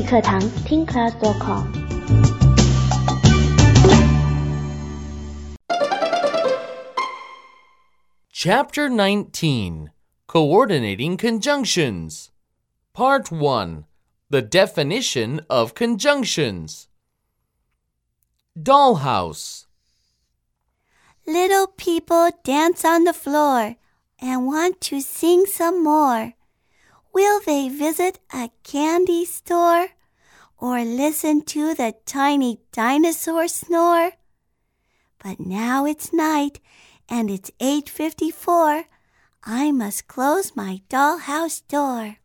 语课堂听 class.com。 Chapter 19, Coordinating Conjunctions. Part 1, The Definition of Conjunctions. Dollhouse. Little people dance on the floor and want to sing some more. Will they visit a candy store or listen to the tiny dinosaur snore? But now it's night and it's 8:54. I must close my dollhouse door.